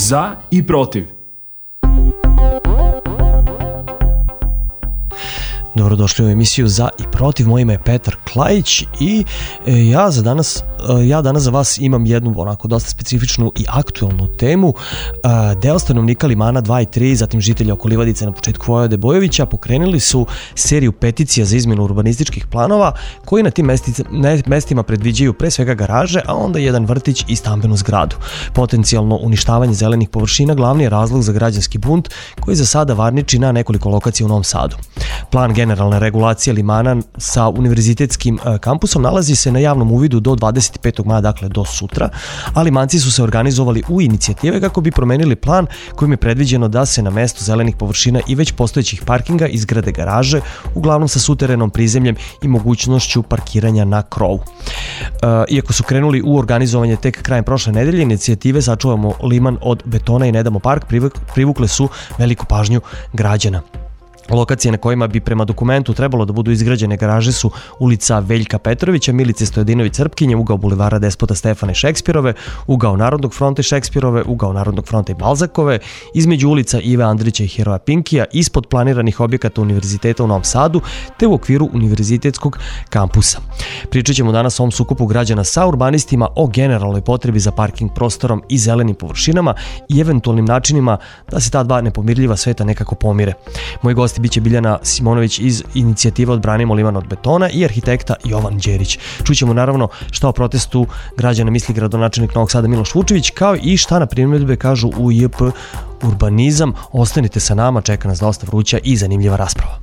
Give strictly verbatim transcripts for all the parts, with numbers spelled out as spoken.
Za i protiv. Dobrodošli u emisiju Za i protiv. Moje ime je Petar Klajić i e, ja za danas e, ja danas za vas imam jednu onako dosta specifičnu i aktuelnu temu. E, deo stanovnika Limana dva i tri, zatim žitelja oko Livadice na početku Vojvode Bojovića pokrenuli su seriju peticija za izmenu urbanističkih planova koji na tim mestica, ne, mestima predviđaju pre svega garaže, a onda jedan vrtić i stambenu zgradu. Potencijalno uništavanje zelenih površina glavni je razlog za građanski bunt koji za sada varniči na nekoliko lokacija u Novom Sadu. Plan generalne regulacije Limana sa univerzitetskim kampusom nalazi se na javnom uvidu do dvadeset petog maja, dakle do sutra, a Limanci su se organizovali u inicijative kako bi promenili plan kojim je predviđeno da se na mesto zelenih površina i već postojećih parkinga izgrade garaže, uglavnom sa suterenom prizemljem i mogućnošću parkiranja na krovu. Iako su krenuli u organizovanje tek krajem prošle nedelje, inicijative Sačuvamo Liman od betona i ne damo park privukle su veliku pažnju građana. Lokacije na kojima bi prema dokumentu trebalo da budu izgrađene garaže su ulica Veljka Petrovića, Milice Stojadinović Crpkinje, ugao bulevara Despota Stefana i Šekspirove, ugao Narodnog fronta i Šekspirove, ugao Narodnog fronta i Balzakove, između ulica Ive Andrića i Heroja Pinkija, ispod planiranih objekata Univerziteta u Novom Sadu, te u okviru univerzitetskog kampusa. Pričat ćemo danas o ovom sukobu građana sa urbanistima o generalnoj potrebi za parking prostorom i zelenim površinama i eventualnim načinima da se ta dva nepomirljiva sveta nekako pomire. Moj gost biće Biljana Simonović iz inicijative Odbranimo Liman od betona i arhitekta Jovan Đerić. Čućemo naravno šta o protestu građana misli gradonačelnik Novog Sada Miloš Vučević, kao i šta na primjedbe kažu u I P Urbanizam. Ostanite sa nama, čeka nas dosta vruća i zanimljiva rasprava.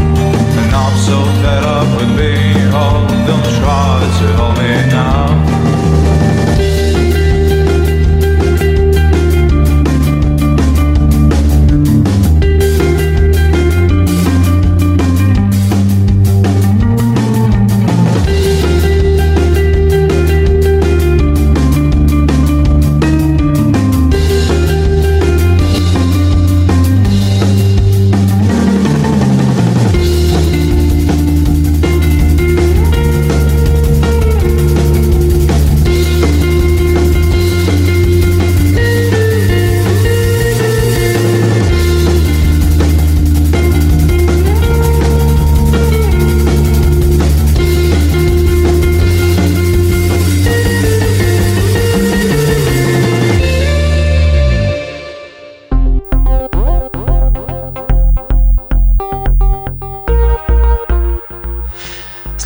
So fed up with being old, don't try to hold me now.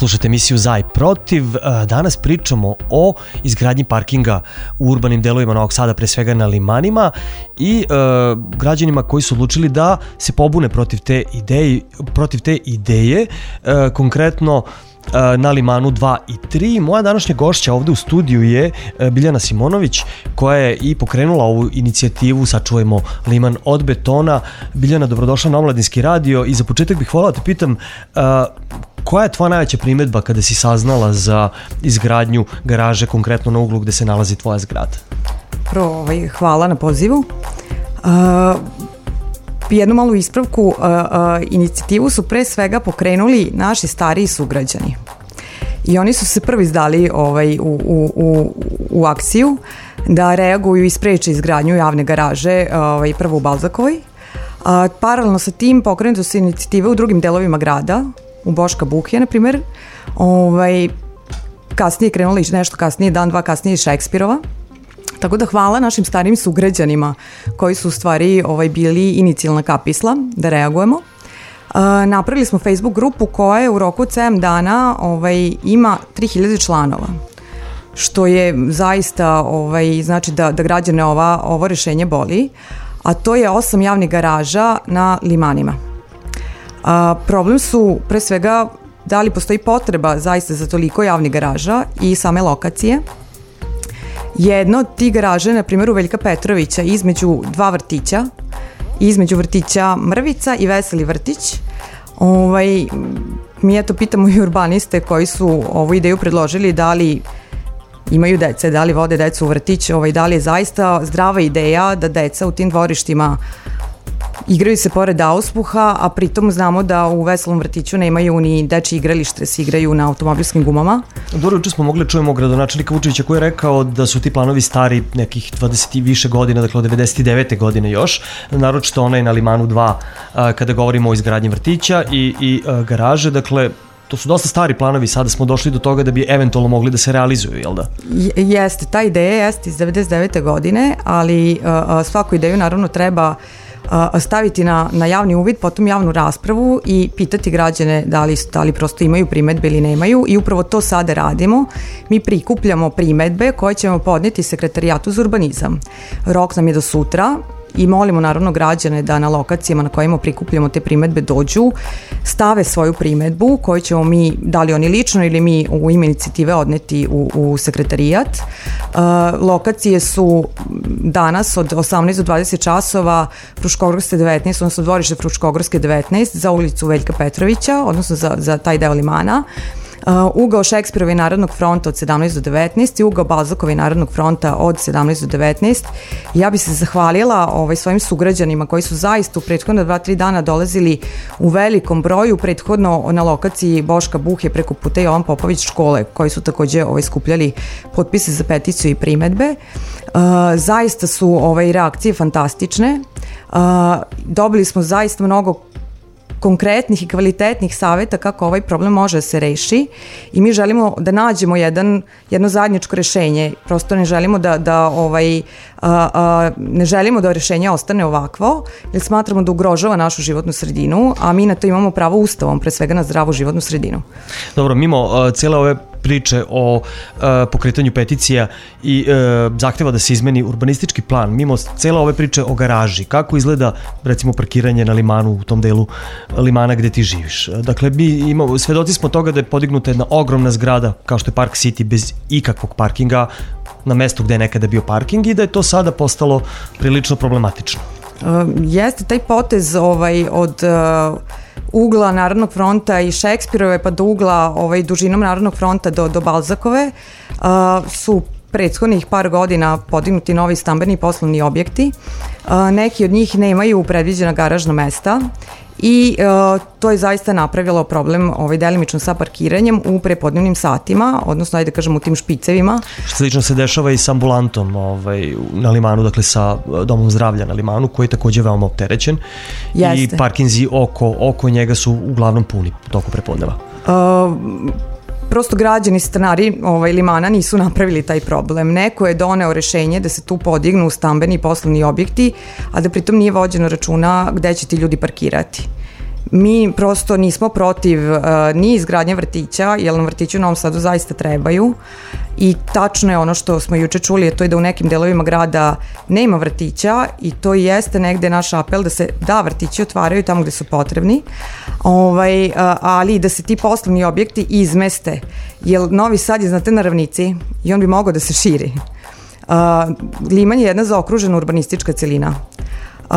Slušajte emisiju Za i protiv. Danas pričamo o izgradnji parkinga u urbanim delovima Novog Sada, pre svega na limanima, i e, građanima koji su odlučili da se pobune protiv te ideje, protiv te ideje e, konkretno na limanu dva i tri. Moja današnja gošća ovde u studiju je Biljana Simonović, koja je i pokrenula ovu inicijativu Sačuvajmo liman od betona. Biljana, dobrodošla na Omladinski radio i za početak bih volila da te pitam, koja je tvoja najveća primedba kada si saznala za izgradnju garaže konkretno na uglu gde se nalazi tvoja zgrada? Prvo, ovaj, hvala na pozivu. Uh, jednu malu ispravku, uh, uh, inicijativu su pre svega pokrenuli naši stariji sugrađani. I oni su se prvi izdali ovaj, u, u, u, u akciju da reaguju i spreče izgradnju javne garaže, ovaj, prvo u Balzakovoj. Uh, paralelno sa tim pokrenute su inicijative u drugim delovima grada, u Boška Buhija, na primjer. Ovaj, kasnije krenuli nešto kasnije, dan, dva kasnije Šekspirova. Tako da hvala našim starijim sugrađanima koji su u stvari ovaj, bili inicijalna kapisla da reagujemo. Uh, napravili smo Facebook grupu koja je u roku od sedam dana ovaj, ima tri hiljade članova, što je zaista ovaj, znači da, da građane ova, ovo rešenje boli, a to je osam javnih garaža na limanima. Uh, problem su pre svega da li postoji potreba zaista za toliko javnih garaža i same lokacije. Jedno od tih garaže, na primjer u Veljka Petrovića, između dva vrtića, između vrtića Mrvica i Veseli vrtić. Ovaj, mi eto pitamo i urbaniste koji su ovu ideju predložili, da li imaju dece, da li vode decu u vrtić, ovaj, da li je zaista zdrava ideja da deca u tim dvorištima igraju se pored auspuha, a pritom znamo da u Veselom vrtiću nemaju ni dečje igralište, se igraju na automobilskim gumama. Dobro, juče smo mogli čujemo gradonačelnika Vučevića koji je rekao da su ti planovi stari nekih dvadeset i više godina, dakle od devedeset devete godine još, naročito onaj na limanu dva kada govorimo o izgradnji vrtića i, i garaže, dakle to su dosta stari planovi, sada smo došli do toga da bi eventualno mogli da se realizuju, jel da? Jeste, ta ideja jeste iz devedeset devete godine, ali uh, svaku ideju naravno treba staviti na, na javni uvid, potom javnu raspravu i pitati građane da li, da li prosto imaju primetbe ili nemaju, i upravo to sada radimo. Mi prikupljamo primetbe koje ćemo podneti Sekretarijatu za urbanizam. Rok nam je do sutra i molimo naravno građane da na lokacijama na kojima prikupljamo te primetbe dođu, stave svoju primetbu koju ćemo mi, da li oni lično ili mi u ime inicijative, odneti u, u sekretarijat. Uh, lokacije su danas od osamnaest do dvadeset časova Fruškogorske devetnaest, odnosno dvorište Fruškogorske devetnaest za ulicu Veljka Petrovića, odnosno za, za taj deo limana. Uh, ugao Šekspirovi Narodnog fronta od sedamnaest do devetnaest i ugao Balzakovi Narodnog fronta od sedamnaest do devetnaest. Ja bi se zahvalila ovaj, svojim sugrađanima koji su zaista u prethodno dva tri dana dolazili u velikom broju, prethodno na lokaciji Boška Buhije preko puta Jovan Popović škole, koji su takođe ovaj, skupljali potpise za peticiju i primetbe. Uh, zaista su ovaj, reakcije fantastične. Uh, dobili smo zaista mnogo konkretnih i kvalitetnih saveta kako ovaj problem može da se reši, i mi želimo da nađemo jedan, jedno zajedničko rešenje. Prosto ne želimo da, da ovaj, a, a, ne želimo da rešenje ostane ovakvo, jer smatramo da ugrožava našu životnu sredinu, a mi na to imamo pravo ustavom, pre svega na zdravu životnu sredinu. Dobro, mimo uh, cijele ove priče o uh, pokretanju peticija i uh, zahteva da se izmeni urbanistički plan, mimo cijele ove priče o garaži, kako izgleda recimo parkiranje na limanu, u tom delu limana gde ti živiš? Dakle, mi imamo, svedoci smo toga da je podignuta jedna ogromna zgrada kao što je Park City bez ikakvog parkinga na mestu gde je nekada bio parking, i da je to sada postalo prilično problematično. Uh, jeste taj potez ovaj, od uh, ugla Narodnog fronta i Šekspirove pa do ugla ovaj, dužinom Narodnog fronta do, do Balzakove uh, su prethodnih par godina podignuti novi stambeni i poslovni objekti. Uh, neki od njih nemaju predviđena garažna mesta i uh, to je zaista napravilo problem ovaj, delimično sa parkiranjem u prepodnevnim satima, odnosno ajde kažem u tim špicevima. Slično se dešava i sa ambulantom ovaj, na limanu, dakle sa domom zdravlja na limanu, koji je takođe veoma opterećen. Jeste. I parkinzi oko, oko njega su uglavnom puni u toku prepodneva. Uh, Prosto građani, stanari ovaj, limana nisu napravili taj problem. Neko je doneo rešenje da se tu podignu stambeni i poslovni objekti, a da pritom nije vođeno računa gde će ti ljudi parkirati. Mi prosto nismo protiv uh, ni izgradnje vrtića, jer nam vrtići u Novom Sadu zaista trebaju i tačno je ono što smo juče čuli, je to je da u nekim delovima grada nema vrtića i to jeste negde naš apel da se da vrtići otvaraju tamo gde su potrebni, ovaj, uh, ali da se ti poslovni objekti izmeste, jer Novi Sad je, znate, na ravnici i on bi mogao da se širi. Uh, Liman je jedna zaokružena urbanistička celina. Uh,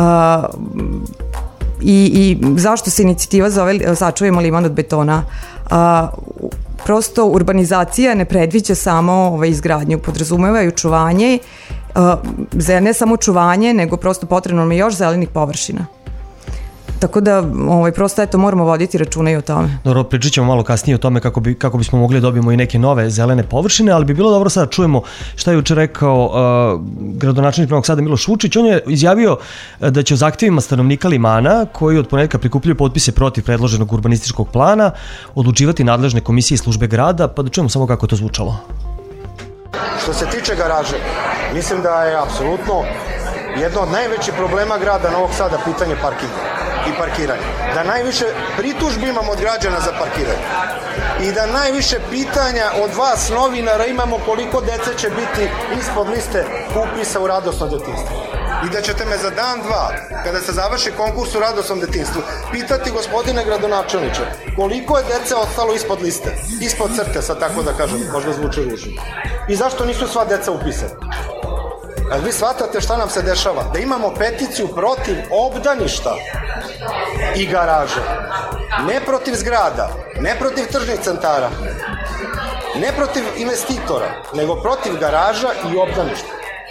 I, i zašto se inicijativa zove Sačuvajmo Liman od betona? A, prosto urbanizacija ne predviđa samo ovaj, izgradnju, podrazumeva i očuvanje, a, ne samo očuvanje, nego prosto potrebno nam je još zelenih površina. Tako da, ovaj, prosto eto, moramo voditi računa i o tome. Dobro, pričat ćemo malo kasnije o tome kako, bi, kako bismo mogli da dobijemo i neke nove zelene površine, ali bi bilo dobro sada čujemo šta je juče rekao uh, gradonačelnik Novog Sada Miloš Vučić. On je izjavio da će o zahtevima stanovnika Limana, koji od ponedeljka prikupljaju potpise protiv predloženog urbanističkog plana, odlučivati nadležne komisije i službe grada, pa da čujemo samo kako je to zvučalo. Što se tiče garaže, mislim da je apsolutno jedno od najvećih problema grada Novog Sada pitanje parkinga i parkiranje. Da najviše pritužbi imamo od građana za parkiranje i da najviše pitanja od vas novinara imamo koliko dece će biti ispod liste upisa u radosno detinjstvo. I da ćete me za dan, dva, kada se završi konkurs u radosnom detinjstvu, pitati, gospodine gradonačelniče, koliko je dece ostalo ispod liste, ispod crte, sad tako da kažem, možda zvuči ružno. I zašto nisu sva deca upisana? Ali vi shvatate šta nam se dešava? Da imamo peticiju protiv obdaništa i garaže. Ne protiv zgrada, ne protiv tržnih centara, ne protiv investitora, nego protiv garaža i obdaništa.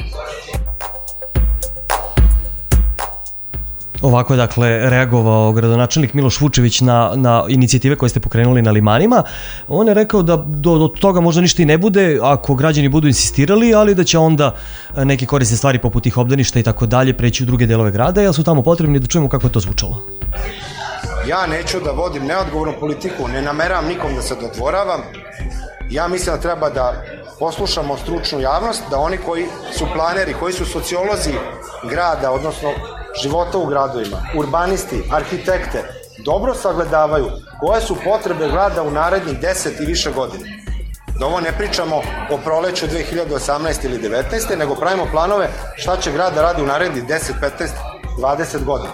Ovako je dakle reagovao gradonačelnik Miloš Vučević na, na inicijative koje ste pokrenuli na Limanima. On je rekao da do, do toga možda ništa i ne bude ako građani budu insistirali, ali da će onda neke korisne stvari poput tih obdaništa i tako dalje preći u druge delove grada, jer su tamo potrebni. Da čujemo kako je to zvučalo. Ja neću da vodim neodgovornu politiku, ne nameravam nikom da se dodvoravam. Ja mislim da treba da poslušamo stručnu javnost, da oni koji su planeri, koji su sociolozi grada, odnosno života u gradovima, urbanisti, arhitekte, dobro sagledavaju koje su potrebe grada u narednih deset i više godina. Da ovo ne pričamo o proleću dve hiljade osamnaeste ili devetnaeste, nego pravimo planove šta će grad da radi u narednih deset, petnaest, dvadeset godina.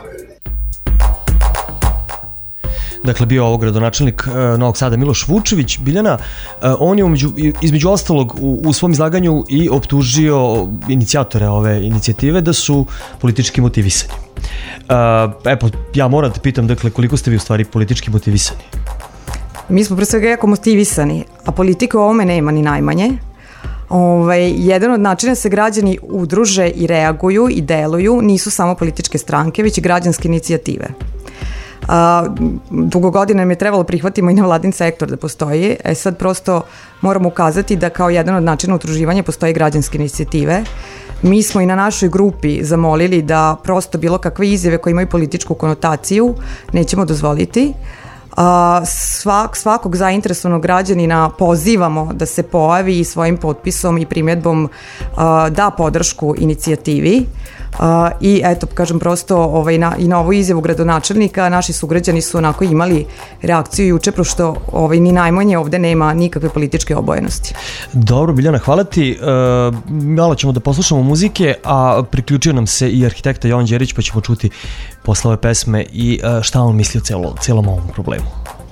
Dakle, bio ovo gradonačelnik uh, Novog Sada Miloš Vučević. Biljana, uh, on je umeđu, između ostalog u, u svom izlaganju i optužio inicijatore ove inicijative da su politički motivisani. Uh, epo, ja moram da pitam, dakle, koliko ste vi u stvari politički motivisani? Mi smo pre svega jako motivisani, a politike u ovome nema ni najmanje. Ovaj, jedan od načina se građani udruže i reaguju i deluju nisu samo političke stranke, već i građanske inicijative. A, dugo godina nam je trebalo prihvatimo i nevladin sektor da postoji, e sad prosto moramo ukazati da kao jedan od načina udruživanja postoje građanske inicijative. Mi smo i na našoj grupi zamolili da prosto bilo kakve izjave koje imaju političku konotaciju nećemo dozvoliti. A, svak, svakog zainteresovanog građanina pozivamo da se pojavi i svojim potpisom i primjedbom a, da podršku inicijativi. Uh, i eto, kažem prosto ovaj, na, i na ovu izjavu gradonačelnika naši sugrađani su onako imali reakciju juče, prošto ovaj, ni najmanje ovde nema nikakve političke obojenosti. Dobro, Biljana, hvala ti. Uh, malo ćemo da poslušamo muzike, a priključio nam se i arhitekta Jovan Đerić, pa ćemo čuti posle ove pesme i uh, šta on misli o celo, celom ovom problemu.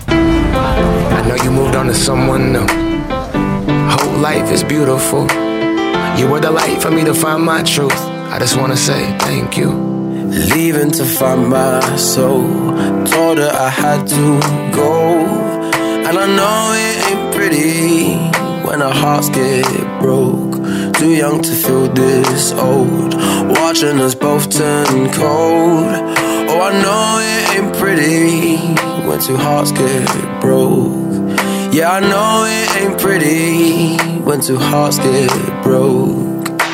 I know you moved on to someone new. Whole life is beautiful. You were the light for me to find my truth. I just wanna say thank you. Leaving to find my soul. Told her I had to go. And I know it ain't pretty when our hearts get broke. Too young to feel this old. Watching us both turn cold. Oh, I know it ain't pretty when two hearts get broke. Yeah, I know it ain't pretty when two hearts get broke.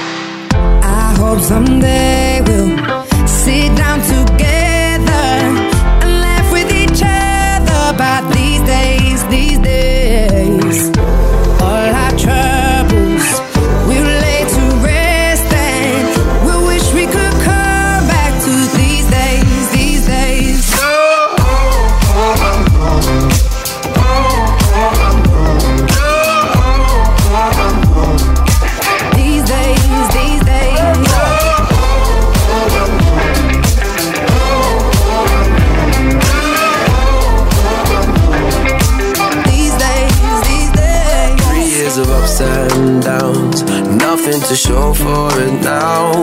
I hope someday we'll sit down together and laugh with each other about these days, these days. All our troubles we'll lay to rest and we'll wish we could come back to these days, these days. No,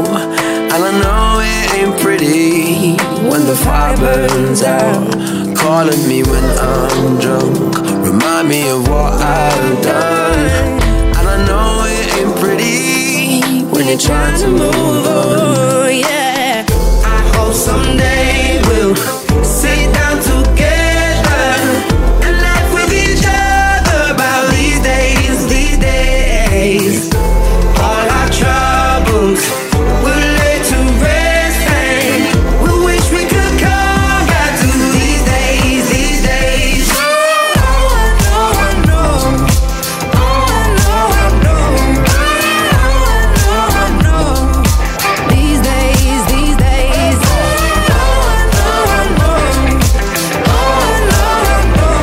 And I know it ain't pretty when the fire burns out. Calling me when I'm drunk, remind me of what I've done. And I know it ain't pretty when you're trying to move on. Yeah, I hope someday we'll sit down together and laugh with each other about these days, these days. All our troubles we'll lay to rest, and we wish we could come back to these days, these days. Oh, I know, I know. Oh, I know, I know. Oh, I know, I know. These days, these days. Oh, I know, I know. Oh, I know, I know.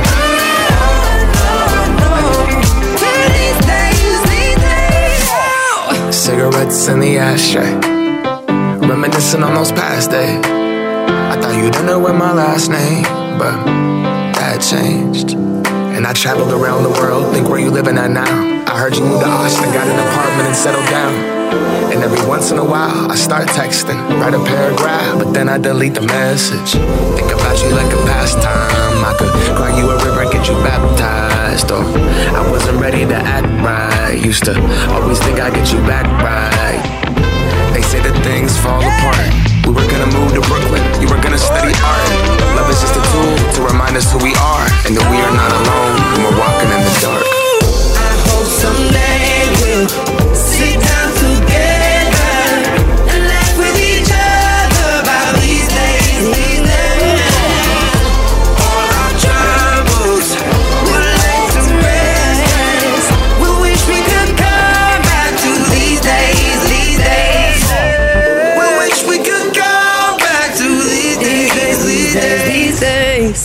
Oh, I know, I know. These days, these days. Oh. Cigarettes in the ashtray, reminiscing on those past days. I thought you didn't know my last name, but that changed. And I traveled around the world, think where you living at now. I heard you moved to Austin, got an apartment and settled down. And every once in a while, I start texting, write a paragraph, but then I delete the message. Think about you like a pastime. I could cry you a river, get you baptized. Or I wasn't ready to act right. Used to always think I'd get you back right. They say that things fall apart. We were gonna move to Brooklyn, you were gonna study art. Love is just a tool to remind us who we are, and that we are not alone when we're walking in the dark. I hope someday we'll sit down together and laugh with each other about these days, these days. All our troubles we'll lay to rest. We wish we could come back to these days, these days. We wish we could come back to these days, these days, these days.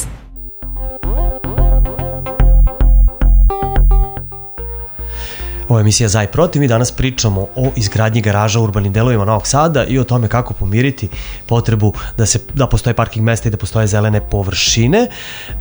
Ovo je emisija Za i protiv, mi danas pričamo o izgradnji garaža u urbanim delovima Novog Sada i o tome kako pomiriti potrebu da, se, da postoje parking mesta i da postoje zelene površine. E,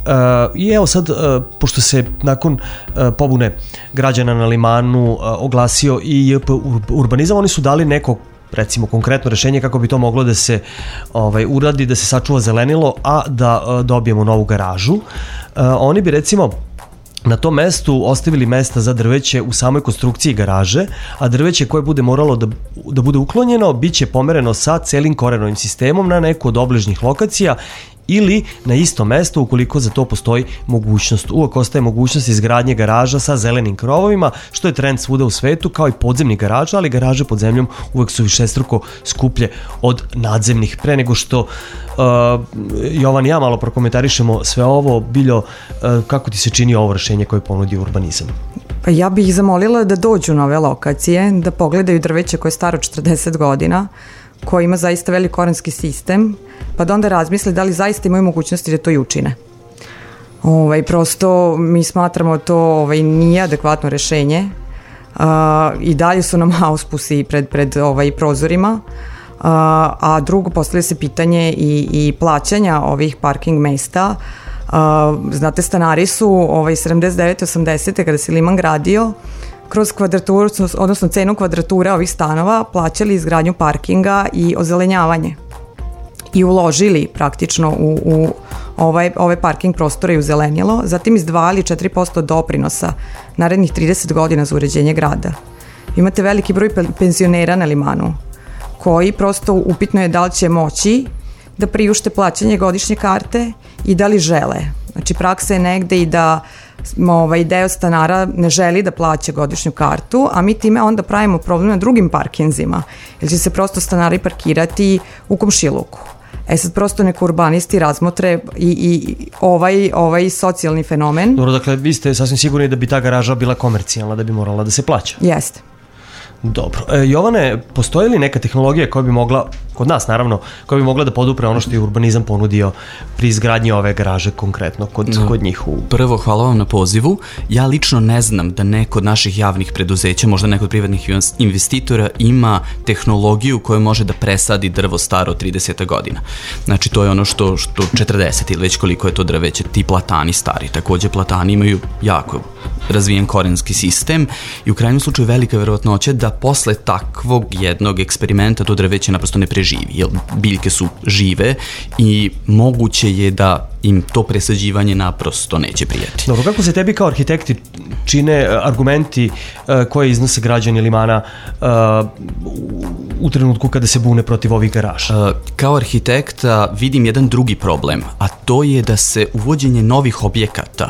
I evo sad, e, pošto se nakon e, pobune građana na Limanu e, oglasio i J P Urbanizam, oni su dali neko recimo konkretno rešenje kako bi to moglo da se ovaj, uradi, da se sačuva zelenilo, a da e, dobijemo novu garažu. E, oni bi recimo na tom mestu ostavili mesta za drveće u samoj konstrukciji garaže, a drveće koje bude moralo da, da bude uklonjeno bit će pomereno sa celim korenovim sistemom na neku od obližnjih lokacija ili na isto mesto ukoliko za to postoji mogućnost. Uvek ostaje mogućnost izgradnje garaža sa zelenim krovovima, što je trend svuda u svetu, kao i podzemnih garaža, ali garaže pod zemljom uvek su višestruko skuplje od nadzemnih. Pre nego što uh, Jovan i ja malo prokomentarišemo sve ovo, Biljo, uh, kako ti se čini ovo rešenje koje ponudi Urbanizam? Pa ja bih ih zamolila da dođu na ove lokacije, da pogledaju drveće koje je staro četrdeset godina, koji ima zaista velik korenski sistem, pa da onda razmisle da li zaista imaju mogućnosti da to i učine. Ovaj, prosto mi smatramo to ovaj, nije adekvatno rešenje. Uh, i dalje su nam auspusi pred, pred ovaj, prozorima, uh, a drugo postavlja se pitanje i, i plaćanja ovih parking mesta. Uh, znate, stanari su ovaj, sedamdeset devete osamdesete kada se Liman gradio, kroz kvadraturu, odnosno cenu kvadrature ovih stanova plaćali izgradnju parkinga i ozelenjavanje i uložili praktično u, u ovaj, ove parking prostore i u zelenilo, zatim izdvajali četiri posto doprinosa narednih trideset godina za uređenje grada. Imate veliki broj penzionera na Limanu koji prosto upitno je da li će moći da priušte plaćanje godišnje karte i da li žele. Znači praksa je negde i da ovaj deo stanara ne želi da plaća godišnju kartu, a mi time onda pravimo problem na drugim parkinzima, jer će se prosto stanari parkirati u komšiluku. E sad prosto neko urbanisti razmotre i, i ovaj, ovaj socijalni fenomen. Dobro, dakle, vi ste sasvim sigurni da bi ta garaža bila komercijalna, da bi morala da se plaća? Jeste. Dobro. E, Jovane, postoji li neka tehnologija koja bi mogla kod nas naravno, koja bi mogla da podupre ono što je urbanizam ponudio pri izgradnji ove garaže konkretno kod, no, kod njih u... Prvo, hvala vam na pozivu. Ja lično ne znam da neko od naših javnih preduzeća, možda neko od privatnih investitora ima tehnologiju koja može da presadi drvo staro trideset godina. Znači, to je ono što, što četrdeset ili već koliko je to drveće, ti platani stari. Takođe, platani imaju jako razvijen korenski sistem i u krajnjem slučaju velika verovatnoća da posle takvog jednog eksperimenta to drveće naprosto ne preživi, jer biljke su žive i moguće je da im to presađivanje naprosto neće prijeti. Dobro, kako se tebi kao arhitekti čine argumenti koje iznose građani Limana u trenutku kada se bune protiv ovih garaža? Kao arhitekta vidim jedan drugi problem, a to je da se uvođenje novih objekata,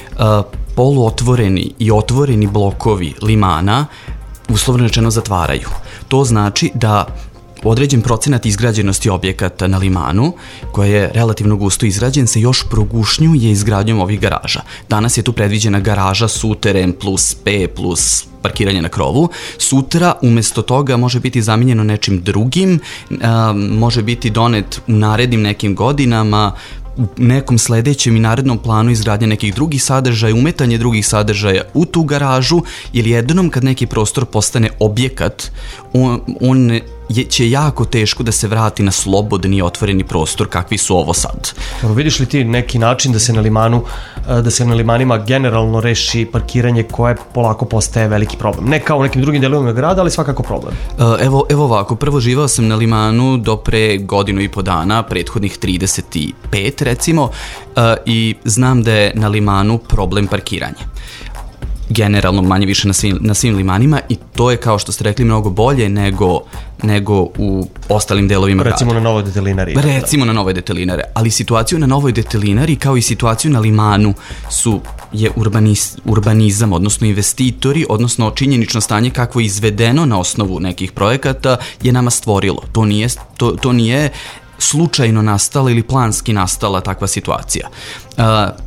poluotvoreni i otvoreni blokovi Limana uslovno rečeno zatvaraju. To znači da određen procenat izgrađenosti objekata na Limanu, koja je relativno gusto izgrađen, se još progušnjuje izgradnjom ovih garaža. Danas je tu predviđena garaža, suteren plus P plus parkiranje na krovu. Sutra umesto toga može biti zamenjeno nečim drugim, može biti donet u narednim nekim godinama, u nekom sledećem i narednom planu izgradnje nekih drugih sadržaja, umetanje drugih sadržaja u tu garažu, jer jednom kad neki prostor postane objekat, on, on je, će jako teško da se vrati na slobodni i otvoreni prostor kakvi su ovo sad. Dobro, vidiš li ti neki način da se na Limanu, da se na Limanima generalno reši parkiranje koje polako postaje veliki problem? Ne kao u nekim drugim delovima grada, ali svakako problem. Evo, evo ovako, prvo živao sam na Limanu do pre godinu i po dana, prethodnih trideset pet recimo, i znam da je na Limanu problem parkiranja. Generalno manje više na svim, na svim limanima i to je, kao što ste rekli, mnogo bolje nego, nego u ostalim delovima grada. Recimo na Novoj Detelinari. Recimo na Novoj Detelinari, ali situaciju na Novoj Detelinari kao i situaciju na Limanu su, je urbaniz, urbanizam, odnosno investitori, odnosno činjenično stanje kakvo je izvedeno na osnovu nekih projekata je nama stvorilo. To nije, to, to nije slučajno nastala ili planski nastala takva situacija. Uh,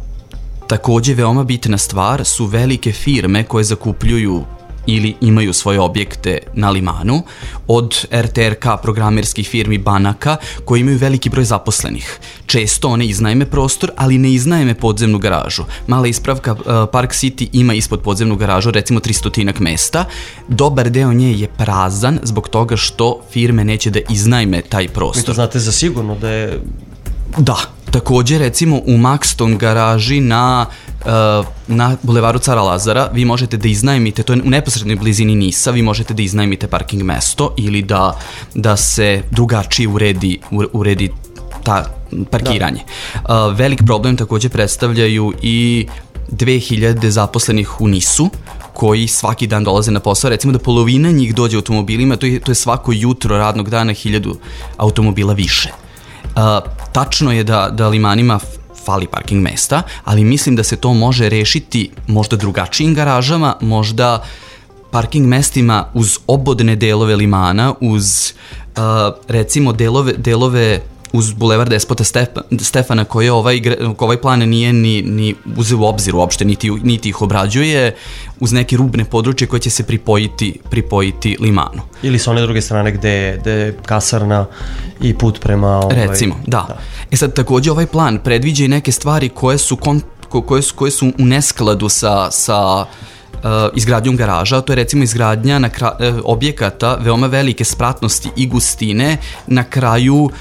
Takođe, veoma bitna stvar su velike firme koje zakupljuju ili imaju svoje objekte na Limanu, od R T R K programerskih firmi, banaka, koji imaju veliki broj zaposlenih. Često one iznajme prostor, ali ne iznajme podzemnu garažu. Mala ispravka, Park City ima ispod podzemnu garažu, recimo tristotinak mesta. Dobar deo nje je prazan zbog toga što firme neće da iznajme taj prostor. Mi to znate za sigurno da je... Da, takođe recimo u Maxton garaži na, uh, na bulevaru Cara Lazara vi možete da iznajmite, to je u neposrednoj blizini Nisa, vi možete da iznajmite parking mesto ili da, da se drugačije uredi, uredi ta parkiranje. Da. Uh, velik problem takođe predstavljaju i dve hiljade zaposlenih u Nisu, koji svaki dan dolaze na posao, recimo da polovina njih dođe automobilima, to je, to je svako jutro radnog dana hiljadu automobila više. Uh, tačno je da, da Limanima fali parking mesta, ali mislim da se to može rešiti možda drugačijim garažama, možda parking mestima uz obodne delove Limana, uz uh, recimo delove, delove uz bulevar Despota Stefana koje ovaj, ovaj plan nije ni, ni uzeo u obzir uopšte, niti, niti ih obrađuje, uz neke rubne područje koje će se pripojiti, pripojiti Limanu. Ili sa one druge strane gde, gde je kasarna i put prema... Ovaj... Recimo, da. da. E sad, takođe ovaj plan predviđa i neke stvari koje su, kon, koje su, koje su u neskladu sa... sa Uh, izgradnjom garaža, to je recimo izgradnja na kra, uh, objekata veoma velike spratnosti i gustine na kraju uh,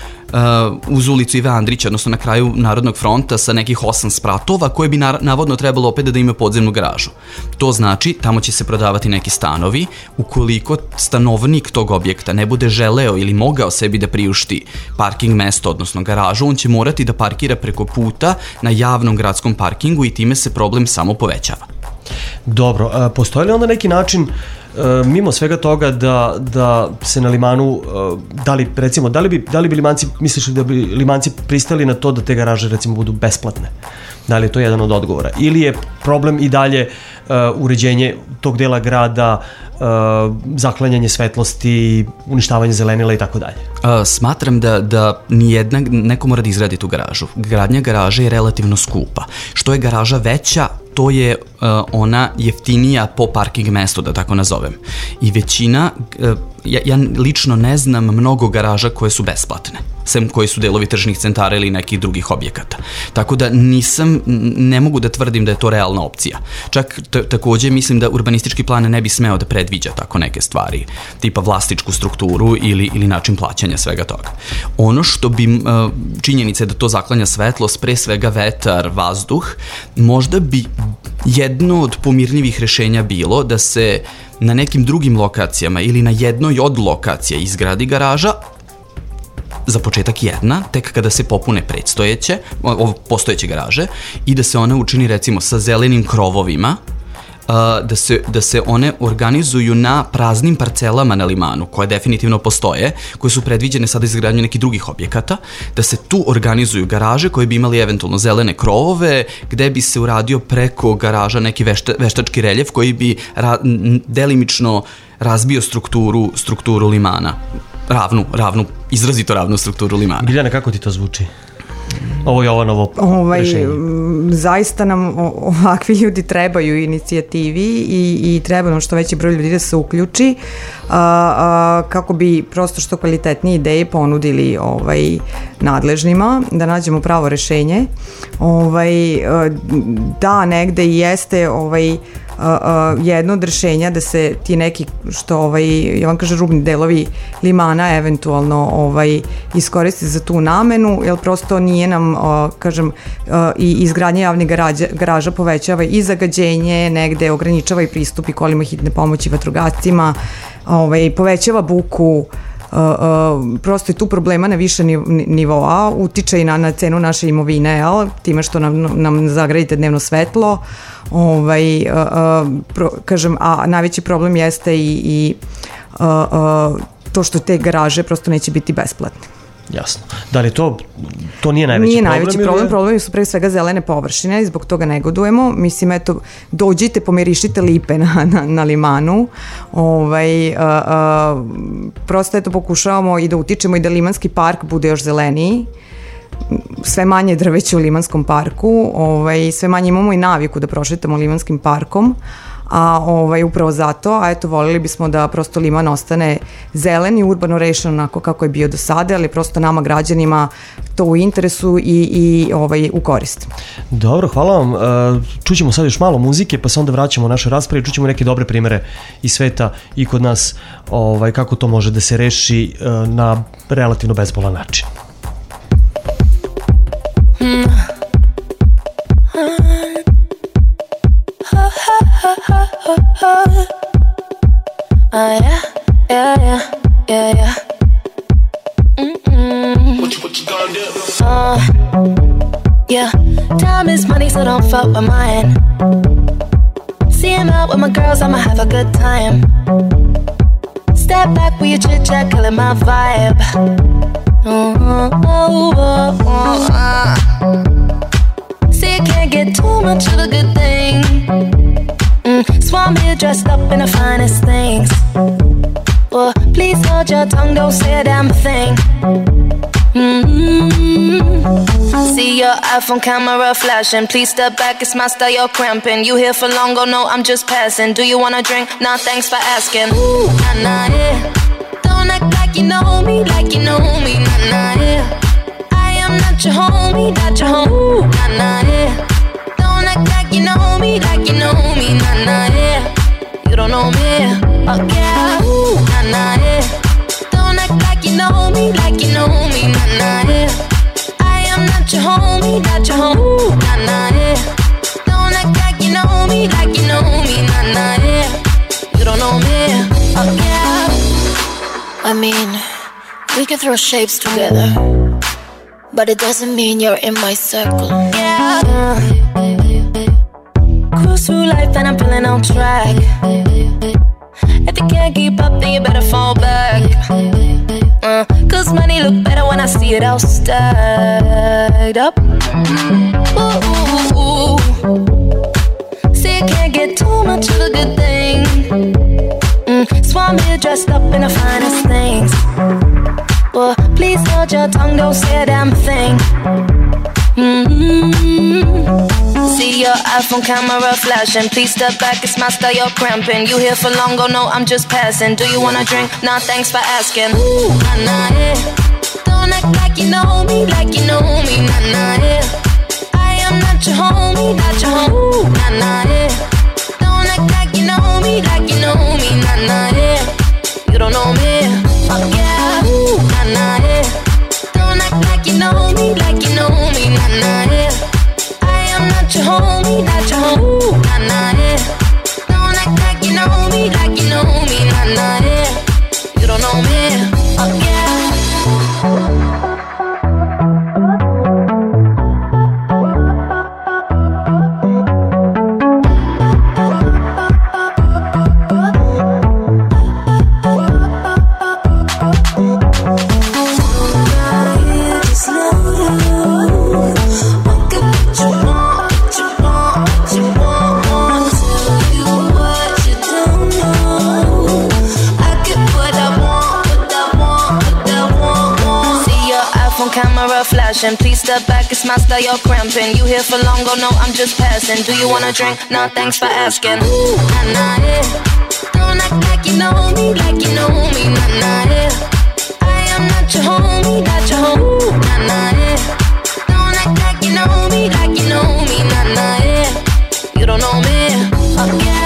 uz ulicu Ive Andrića, odnosno na kraju Narodnog fronta sa nekih osam spratova koje bi na, navodno trebalo opet da ima podzemnu garažu. To znači, tamo će se prodavati neki stanovi, ukoliko stanovnik tog objekta ne bude želeo ili mogao sebi da priušti parking mesto, odnosno garažu, on će morati da parkira preko puta na javnom gradskom parkingu i time se problem samo povećava. Dobro, a postoji li onda neki način e, mimo svega toga da, da se na Limanu, e, da li, recimo, da li bi, da li bi Limanci, misliš da bi Limanci pristali na to da te garaže recimo budu besplatne? Da li je to jedan od odgovora? Ili je problem i dalje e, uređenje tog dela grada, e, zaklanjanje svetlosti, uništavanje zelenila i tako dalje? Smatram da, da nijedna, neko mora da izgradi tu garažu. Gradnja garaže je relativno skupa. Što je garaža veća, to je uh, ona jeftinija po parking mestu, da tako nazovem. I većina, uh, ja, ja lično ne znam mnogo garaža koje su besplatne, sem koji su delovi tržnih centara ili nekih drugih objekata. Tako da nisam, ne mogu da tvrdim da je to realna opcija. Čak t- takođe mislim da urbanistički plan ne bi smeo da predviđa tako neke stvari, tipa vlasničku strukturu ili, ili način plaćanja svega toga. Ono što bi, uh, činjenica je da to zaklanja svetlost, pre svega vetar, vazduh, možda bi jedno od pomirljivih rešenja bilo da se na nekim drugim lokacijama ili na jednoj od lokacija izgradi garaža, za početak jedna, tek kada se popune predstojeće, ovo postojeće garaže, i da se one učini recimo sa zelenim krovovima, da se, da se one organizuju na praznim parcelama na Limanu, koje definitivno postoje, koje su predviđene sada izgradnju nekih drugih objekata, da se tu organizuju garaže koje bi imali eventualno zelene krovove, gde bi se uradio preko garaža neki vešta, veštački reljef koji bi ra, delimično razbio strukturu, strukturu Limana. Ravnu, ravnu, izrazito ravnu strukturu Limana. Biljana, kako ti to zvuči? Ovo je ovo novo ovaj, rešenje. Zaista nam ovakvi ljudi trebaju inicijativi i, i treba nam što veći broj ljudi da se uključi a, a, kako bi prosto što kvalitetnije ideje ponudili ovaj, nadležnima, da nađemo pravo rešenje. Ovaj, da, negde i jeste ovaj, Uh, uh, jedno od rešenja da se ti neki, što ovaj, ja vam kažem, rubni delovi Limana eventualno ovaj, iskoristi za tu namenu, jer prosto nije nam, uh, kažem, uh, i izgradnja javnih garaža, garaža povećava i zagađenje, negde ograničava i pristup i kolima hitne pomoći vatrogascima, ovaj, povećava buku. Uh, uh, prosto je tu problema na više nivoa, utiče i na, na cenu naše imovine, jel? Time što nam, nam zagradite dnevno svetlo, ovaj, uh, uh, pro, kažem, a najveći problem jeste i, i uh, uh, to što te garaže prosto neće biti besplatne. Jasno. Da li to, to nije najveći nije problem? Nije najveći problem, problemi su pre svega zelene površine i zbog toga negodujemo. Mislim, eto, dođite, pomirišite lipe na, na, na Limanu. Ovaj, a, a, prosto eto pokušavamo i da utičemo i da Limanski park bude još zeleniji. Sve manje drveće u Limanskom parku, ovaj, sve manje imamo i naviku da prošetamo Limanskim parkom, a ovaj, upravo zato, a eto, voljeli bismo da prosto Liman ostane zelen i urbano rešen onako kako je bio do sada, ali prosto nama građanima to u interesu i, i ovaj, u korist. Dobro, hvala vam. Čućemo sad još malo muzike, pa se onda vraćamo u naše rasprave, čućemo neke dobre primere iz sveta i kod nas, ovaj, kako to može da se reši na relativno bezbolan način. Mm. Uh, yeah, yeah, yeah, yeah, yeah. Mm-mm. What you, what you gonna do? Uh, yeah, time is money, so don't fuck with mine. See him out with my girls, I'ma have a good time. Step back with your chit chat, killing my vibe. Uh-huh, oh, oh, oh, uh. See, I can't get too much of a good thing. Mm, so I'm here dressed up in the finest things. Well, please hold your tongue, don't say a damn thing. Mm-hmm. See your iPhone camera flashing. Please step back, it's my style, you're cramping. You here for long, oh no, I'm just passing. Do you wanna drink? Nah, thanks for asking. Ooh, nah, nah, yeah. Don't act like you know me, like you know me, nah, nah, yeah. I am not your homie, not your home. Ooh, nah, nah, yeah. Don't act like you know me, like you know me, nah, nah, yeah. You don't know me, oh yeah, ooh, nah, nah, yeah. Don't act like you know me, like you know me, nah, nah, yeah. I am not your homie, not your home, ooh, nah, nah, yeah. Don't act like you know me, like you know me, nah, nah, yeah. You don't know me, oh yeah. I mean, we can throw shapes together, but it doesn't mean you're in my circle. Yeah. Uh, cruise through life and I'm feeling on track. If you can't keep up, then you better fall back. Uh, Cause money look better when I see it all stacked up. Ooh, ooh, ooh. See, I can't get too much of a good thing. Mm, so I'm here dressed up in the finest things. Well, please hold your tongue, don't say a damn thing. Mm-hmm. See your iPhone camera flashing. Please step back, it's my style, you're cramping. You here for long, oh no, I'm just passing. Do you wanna drink? Nah, thanks for asking. Ooh, nah, nah, yeah. Don't act like you know me, like you know me, nah, nah, yeah. I am not your homie, not your homie, ooh, nah, nah, yeah. Don't act like you know me, like you know me, nah, nah, yeah. You don't know me, fuck yeah, ooh, nah, nah, yeah. Don't act like you know me, like you know me, nah, nah, yeah. I am not your homie, not your homie, ooh, nah, nah, yeah. Don't act like you know me, like you know me, nah, nah, yeah. You don't know me, fuck yeah. Flashing, please step back, it's my style, you're cramping. You here for long, oh no, I'm just passing. Do you wanna drink? Nah, thanks for asking. Ooh, nah, nah, yeah. Don't act like you know me, like you know me, nah, nah, yeah. I am not your homie, not your homie, ooh, nah, nah, yeah. Don't act like you know me, like you know me, nah, nah, yeah. You don't know me, fuck yeah.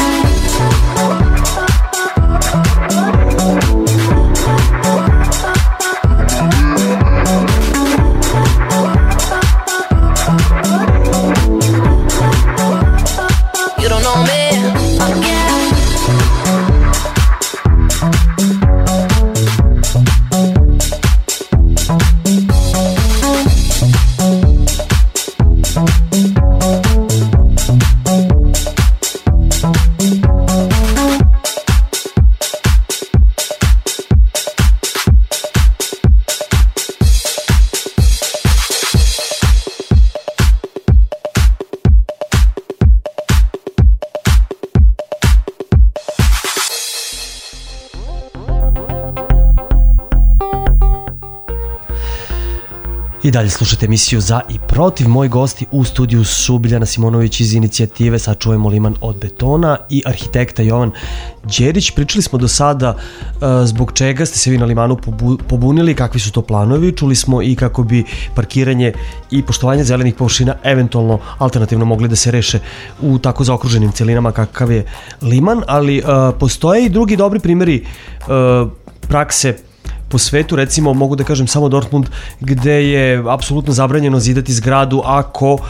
I dalje slušate emisiju Za i protiv. Moji gosti u studiju su Biljana Simonović iz inicijative Sačuvajmo Liman od betona i arhitekta Jovan Đerić. Pričali smo do sada uh, zbog čega ste se vi na Limanu pobu pobunili, kakvi su to planovi. Čuli smo i kako bi parkiranje i poštovanje zelenih površina eventualno alternativno mogli da se reše u tako zaokruženim celinama kakav je Liman, ali uh, postoje i drugi dobri primjeri uh, prakse po svetu, recimo mogu da kažem samo Dortmund, gde je apsolutno zabranjeno zidati zgradu ako uh,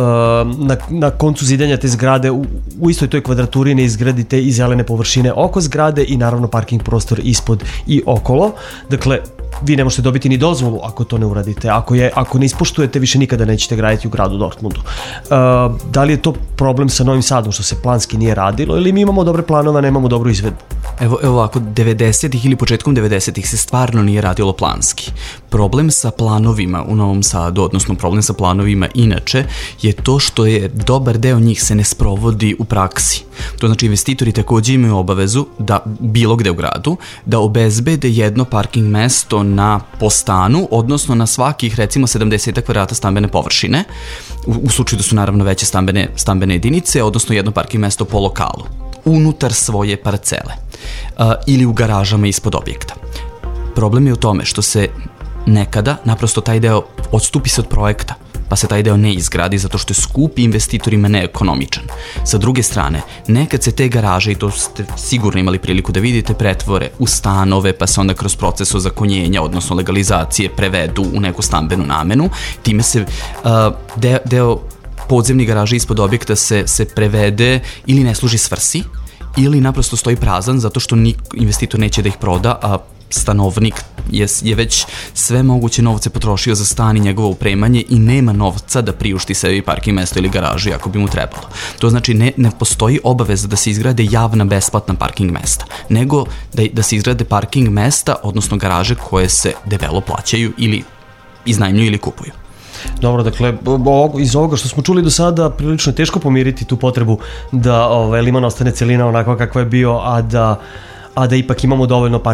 na, na koncu zidanja te zgrade u, u istoj toj kvadraturi ne izgradite i zelene površine oko zgrade i naravno parking prostor ispod i okolo. Dakle, vi ne možete dobiti ni dozvolu ako to ne uradite. Ako, je, ako ne ispoštujete, više nikada nećete graditi u gradu Dortmundu. Uh, da li je to problem sa Novim Sadom što se planski nije radilo ili mi imamo dobre planove, a nemamo dobru izvedbu? Evo, evo ovako, devedesetih ili početkom devedesetih se stvarno nije radilo planski. Problem sa planovima u Novom Sadu, odnosno problem sa planovima inače, je to što je dobar deo njih se ne sprovodi u praksi. To znači investitori takođe imaju obavezu da bilo gde u gradu da obezbede jedno parking mesto na po stanu, odnosno na svakih recimo sedamdeset kvadrata stambene površine, u, u slučaju da su naravno veće stambene, stambene jedinice, odnosno jedno parking mesto po lokalu, unutar svoje parcele uh, ili u garažama ispod objekta. Problem je u tome što se nekada naprosto taj deo odstupi se od projekta, pa se taj deo ne izgradi zato što je skup i investitorima neekonomičan. Sa druge strane, nekad se te garaže, i to ste sigurno imali priliku da vidite, pretvore u stanove, pa se onda kroz proces ozakonjenja, odnosno legalizacije, prevedu u neku stambenu namenu. Time se uh, deo, deo podzemnih garaža ispod objekta se, se prevede ili ne služi svrsi, ili naprosto stoji prazan zato što nik, investitor neće da ih proda, a stanovnik je, je već sve moguće novce potrošio za stan i njegovo upremanje i nema novca da priušti sebi parking mesto ili garažu ako bi mu trebalo. To znači ne, ne postoji obaveza da se izgrade javna besplatna parking mesta, nego da, da se izgrade parking mesta, odnosno garaže koje se debelo plaćaju ili iznajmljuju ili kupuju. Dobro, dakle, iz ovoga što smo čuli do sada, prilično je teško pomiriti tu potrebu da ovaj, Liman ostane celina onako kakva je bio, a da, a da ipak imamo dovoljno parking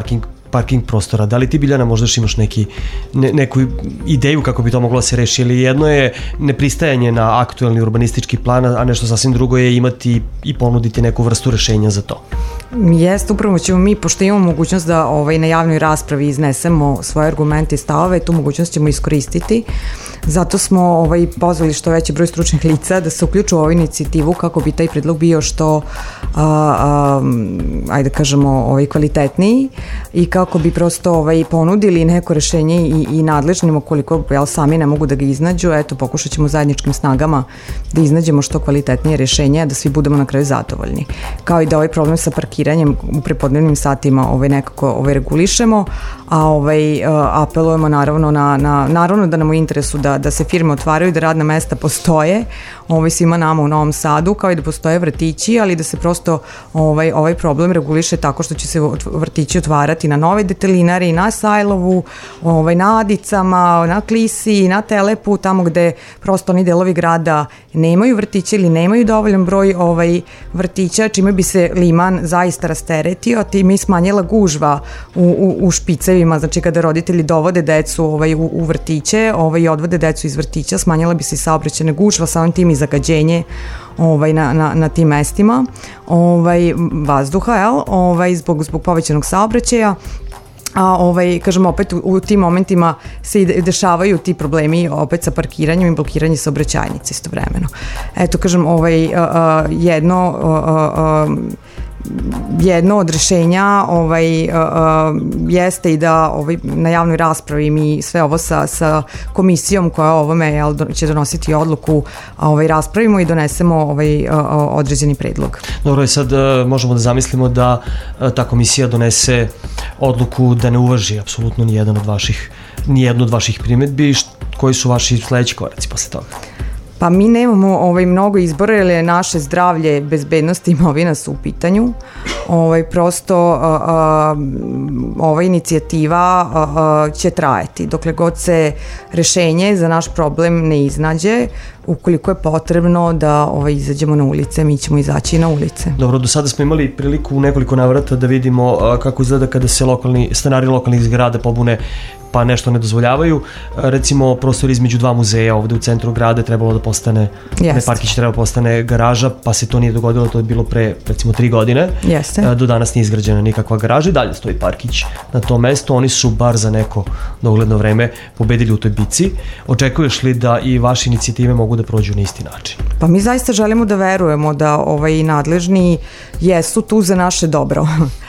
parking prostora. Da li ti, Biljana, možda imaš neki, ne, neku ideju kako bi to moglo da se reši? Ili jedno je nepristajanje na aktuelni urbanistički plan, a nešto sasvim drugo je imati i ponuditi neku vrstu rešenja za to? Jeste, upravo ćemo mi, pošto imamo mogućnost da ovaj, na javnoj raspravi iznesemo svoje argumente i stavove, tu mogućnost ćemo iskoristiti. Zato smo ovaj, pozvali što veći broj stručnih lica da se uključu u ovu inicijativu kako bi taj predlog bio što a, a, ajde kažemo ovaj, kvalitetniji i kako bi prosto ovaj, ponudili neko rešenje i, i nadležnim ukoliko jel, sami ne mogu da ga iznađu. Eto, pokušat ćemo zajedničkim snagama da iznađemo što kvalitetnije rešenje, da svi budemo na kraju zadovoljni. Kao i da ovaj problem sa parkiranjem u prepodnevnim satima ovaj, nekako ovaj, regulišemo, a ovaj, apelujemo naravno na, na, naravno da nam u interesu da, da se firme otvaraju, da radna mesta postoje ovaj, svima nama u Novom Sadu, kao i da postoje vrtići, ali da se prosto ovaj, ovaj problem reguliše tako što će se vrtići otvarati na Nove Detelinari, na Sajlovu, ovaj, na Adicama, na Klisi, na Telepu, tamo gde prosto oni delovi grada nemaju vrtiće ili nemaju dovoljan broj ovaj, vrtića, čime bi se Liman zaista rasteretio, time i smanjila gužva u, u, u špicevima, znači kada roditelji dovode decu ovaj, u, u vrtiće ovaj, i odvode decu iz vrtića, smanjila bi se i saobraćajna gužva, samim tim i zagađenje ovaj, na, na, na tim mestima ovaj, vazduha, jel? Ovaj, zbog, zbog povećanog saobraćaja. A ovaj, kažem, opet u, u tim momentima se i dešavaju ti problemi opet sa parkiranjem i blokiranje saobraćajnice istovremeno. Eto, kažem, ovaj, a, a, jedno a, a, jedno od rešenja ovaj, uh, jeste i da ovaj, na javnoj raspravi mi sve ovo sa, sa komisijom koja ovome jel, će donositi odluku ovaj, raspravimo i donesemo ovaj, uh, određeni predlog. Dobro, i sad uh, možemo da zamislimo da uh, ta komisija donese odluku da ne uvaži apsolutno ni jedan od vaših, ni jednu od vaših primedbi. Koji su vaši sledeći koraci posle toga? Pa mi nemamo ovaj, mnogo izbora jer je naše zdravlje, bezbednost i imovina su u pitanju. Ovaj, prosto a, a, ova inicijativa a, a, će trajati dokle god se rešenje za naš problem ne iznađe. Ukoliko je potrebno da ovaj, izađemo na ulice, mi ćemo izaći na ulice. Dobro, do sada smo imali priliku u nekoliko navrata da vidimo a, kako izgleda kada se lokalni, stanari lokalnih zgrada pobune pa nešto ne dozvoljavaju. Recimo, prostor između dva muzeja ovde u centru grada je trebalo da postane, ne parkić, treba postane garaža, pa se to nije dogodilo, to je bilo pre, recimo, tri godine. Jeste. Do danas nije izgrađena nikakva garaža i dalje stoji parkić na tom mestu. Oni su bar za neko dogledno vreme pobedili u toj bici. Očekuješ li da i vaše inicijative mogu da prođu na isti način? Pa mi zaista želimo da verujemo da ovaj, nadležni jesu tu za naše dobro.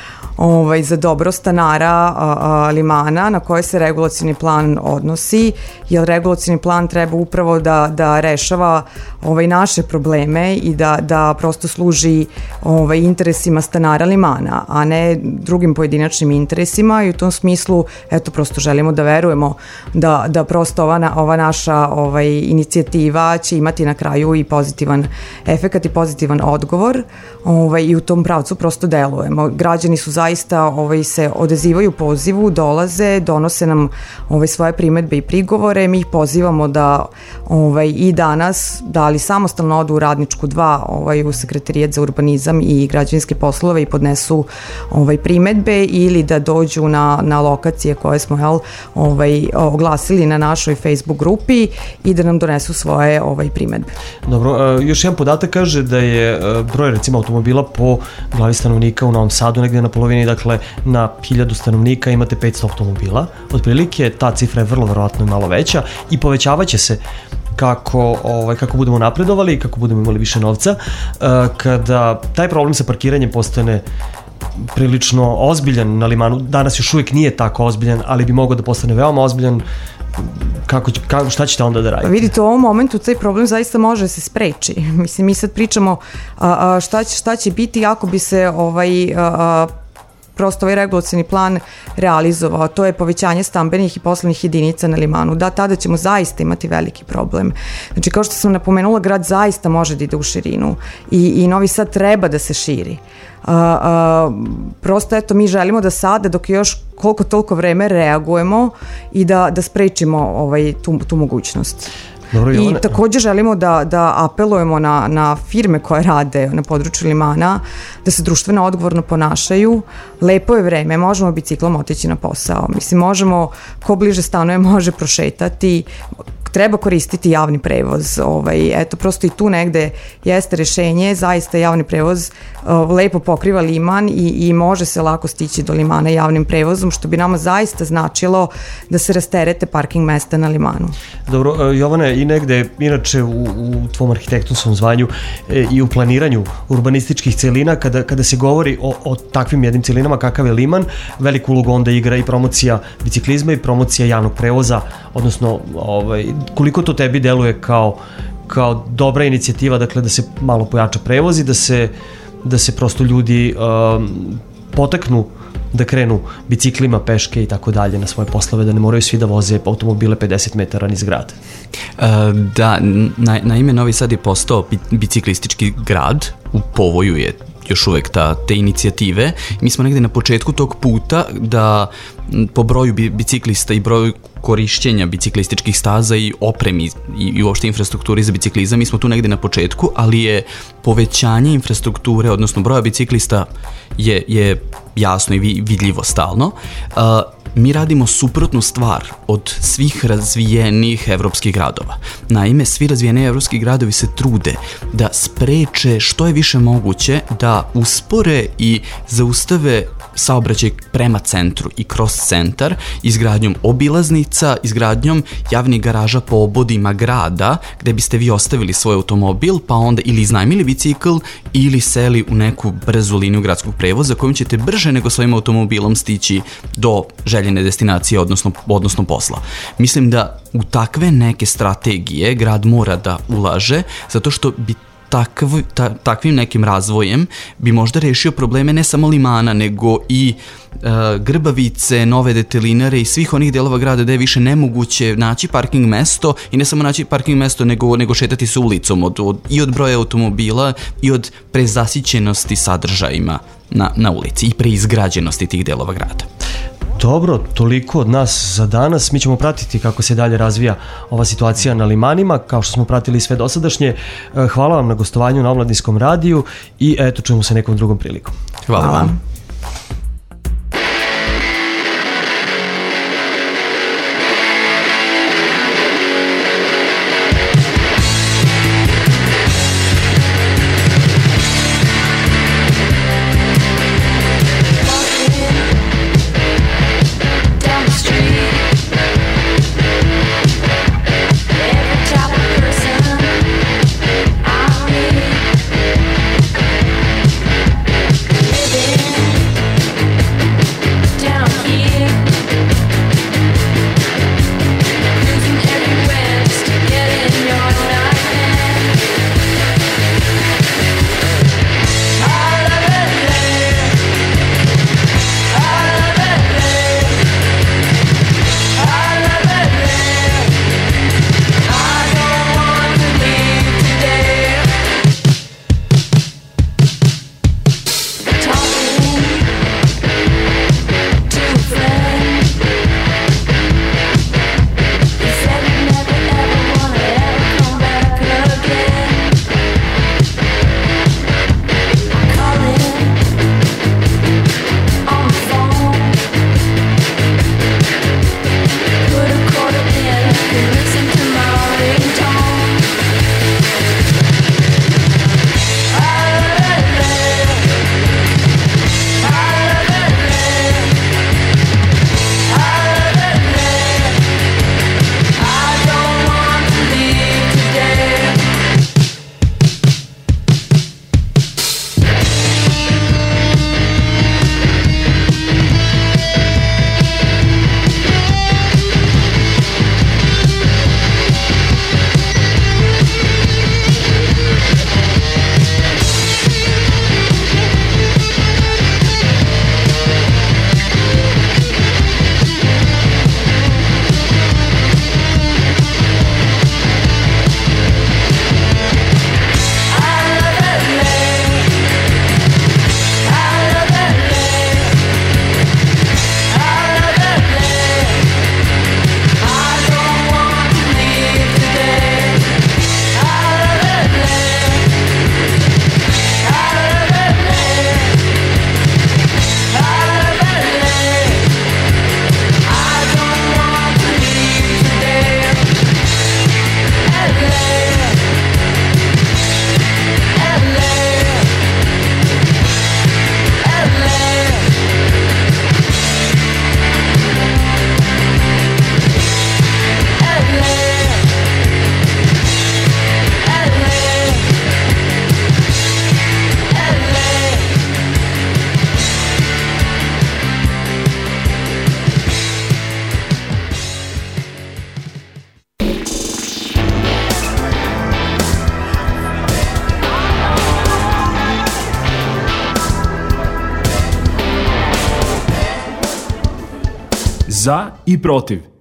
Ovaj, za dobro stanara a, a, Limana na koje se regulacioni plan odnosi, jer regulacioni plan treba upravo da, da rešava ovaj, naše probleme i da, da prosto služi ovaj, interesima stanara Limana, a ne drugim pojedinačnim interesima i u tom smislu eto prosto želimo da verujemo da, da prosto ova, na, ova naša ovaj, inicijativa će imati na kraju i pozitivan efekat i pozitivan odgovor ovaj, i u tom pravcu prosto delujemo. Građani su zaista zaista ovaj, se odazivaju pozivu, dolaze, donose nam ovaj, svoje primedbe i prigovore, mi ih pozivamo da ovaj, i danas, da li samostalno odu u Radničku dva ovaj, u Sekretarijat za urbanizam i građevinske poslove i podnesu ovaj, primedbe ili da dođu na, na lokacije koje smo jel, ovaj, oglasili na našoj Facebook grupi i da nam donesu svoje ovaj, primedbe. Dobro, još jedan podatak kaže da je broj recimo automobila po glavi stanovnika u Novom Sadu negde na polovini, dakle na hiljadu stanovnika imate petsto automobila. Otprilike ta cifra je vrlo verovatno i malo veća i povećavaće se kako, ovaj, kako budemo napredovali i kako budemo imali više novca. Kada taj problem sa parkiranjem postane prilično ozbiljan na Limanu, danas još uvijek nije tako ozbiljan, ali bi mogao da postane veoma ozbiljan, Kako, kako, šta ćete onda da radite? Vidite, u ovom momentu taj problem zaista može se spreči. Mislim, mi sad pričamo a, a, šta, će, šta će biti ako bi se ovaj, a, a, prosto ovaj regulacioni plan realizovao. To je povećanje stambenih i poslovnih jedinica na Limanu. Da, tada ćemo zaista imati veliki problem. Znači, kao što sam napomenula, grad zaista može da ide u širinu i, i Novi Sad treba da se širi. A, a, prosto, eto, mi želimo da sada, dok još koliko toliko vreme reagujemo i da, da sprečimo ovaj, tu, tu mogućnost. Dobro, I takođe želimo da, da apelujemo na, na firme koje rade na području limana, da se društveno odgovorno ponašaju. Lepo je vreme, možemo biciklom otići na posao. Mislim, možemo, ko bliže stanuje, može prošetati, treba koristiti javni prevoz. Ovaj, eto, prosto i tu negde jeste rešenje, zaista javni prevoz uh, lepo pokriva liman i, i može se lako stići do limana javnim prevozom, što bi nama zaista značilo da se rasterete parking mesta na limanu. Dobro, Jovane, i negde, inače u, u tvom arhitektonskom zvanju e, i u planiranju urbanističkih celina, kada, kada se govori o, o takvim jednim celinama kakav je liman, veliku ulogu onda igra i promocija biciklizma i promocija javnog prevoza, odnosno ovaj, koliko to tebi deluje kao, kao dobra inicijativa, dakle da se malo pojača prevoz i da se, da se prosto ljudi um, potaknu da krenu biciklima, peške i tako dalje na svoje poslove, da ne moraju svi da voze automobile pedeset metara niz grad. Uh, da, na, naime Novi Sad je postao biciklistički grad, u povoju je još uvek ta, te inicijative. Mi smo negde na početku tog puta da po broju biciklista i broju korišćenja biciklističkih staza i opremi i, i uopšte infrastrukturi za biciklizam, mi smo tu negde na početku, ali je povećanje infrastrukture, odnosno broja biciklista je, je jasno i vidljivo stalno. Uh, mi radimo suprotnu stvar od svih razvijenih evropskih gradova. Naime, svi razvijeni evropski gradovi se trude da spreče što je više moguće da uspore i zaustave saobraćaj prema centru i kroz centar izgradnjom obilaznica, izgradnjom javnih garaža po obodima grada gde biste vi ostavili svoj automobil pa onda ili iznajmili bicikl ili seli u neku brzu liniju gradskog prevoza kojom ćete brže nego svojim automobilom stići do željene destinacije, odnosno, odnosno posla. Mislim da u takve neke strategije grad mora da ulaže zato što bi Takv, ta, takvim nekim razvojem bi možda rešio probleme ne samo limana, nego i e, Grbavice, Nove Detelinare i svih onih delova grada gde je više nemoguće naći parking mesto i ne samo naći parking mesto, nego, nego šetati se ulicom od, od, i od broja automobila i od prezasićenosti sadržajima na, na ulici i preizgrađenosti tih delova grada. Dobro, toliko od nas za danas. Mi ćemo pratiti kako se dalje razvija ova situacija na limanima, kao što smo pratili sve dosadašnje. Hvala vam na gostovanju na Omladinskom radiju i eto, čujemo se nekom drugom prilikom. Hvala, Hvala vam. Living Za i protiv.